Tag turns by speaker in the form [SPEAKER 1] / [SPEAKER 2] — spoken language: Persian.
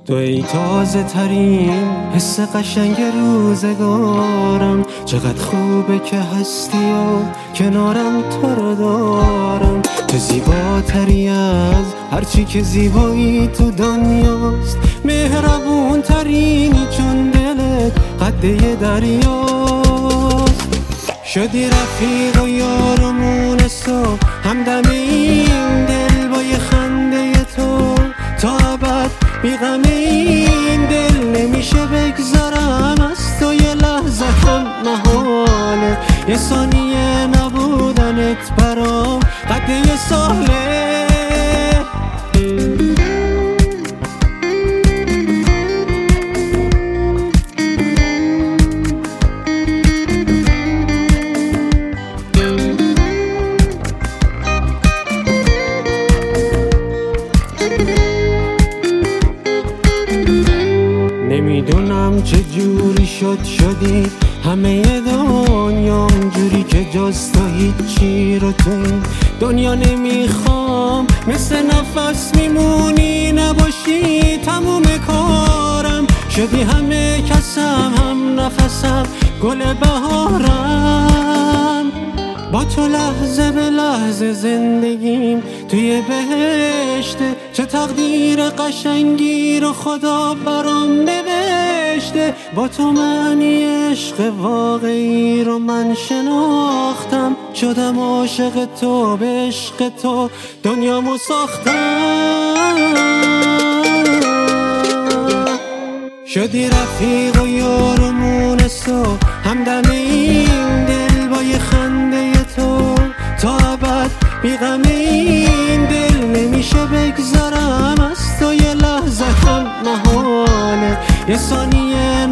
[SPEAKER 1] تو ای تازه ترین حس قشنگ روزگارم، چقدر خوبه که هستی و کنارم تو رو دارم. تو زیباتری از هرچی که زیبایی تو دنیاست، مهربون ترینی چون دلت قده دریاست. شدی رفیق و یارمون صبح، همدم این دل با یه خنده تو تا ابد بیغم این دل. نمیشه بگذارم از تو یه لحظه هم محاله، یه ثانیه نبودنت برام قد یه ساله. نمیدونم چه جوری شدی همه دنیام جوری که جز تو هیچی رو تو این دنیا نمیخوام. مثل نفس میمونی نباشی تموم کارم، شدی همه کسم هم نفسم گل بهارم. با تو لحظه به لحظه زندگیم توی بهشته، چه تقدیر قشنگی رو خدا برام نوشته. با تو معنی عشق واقعی رو من شناختم، شدم عاشق تو به عشق تو دنیامو ساختم. شدی رفیق و یارمون صبح، همدم این دل با یه خنده تو تا ابد بیغم این دل. نمیشه بگذارم از تو یه لحظه هم محاله، یه ثانیه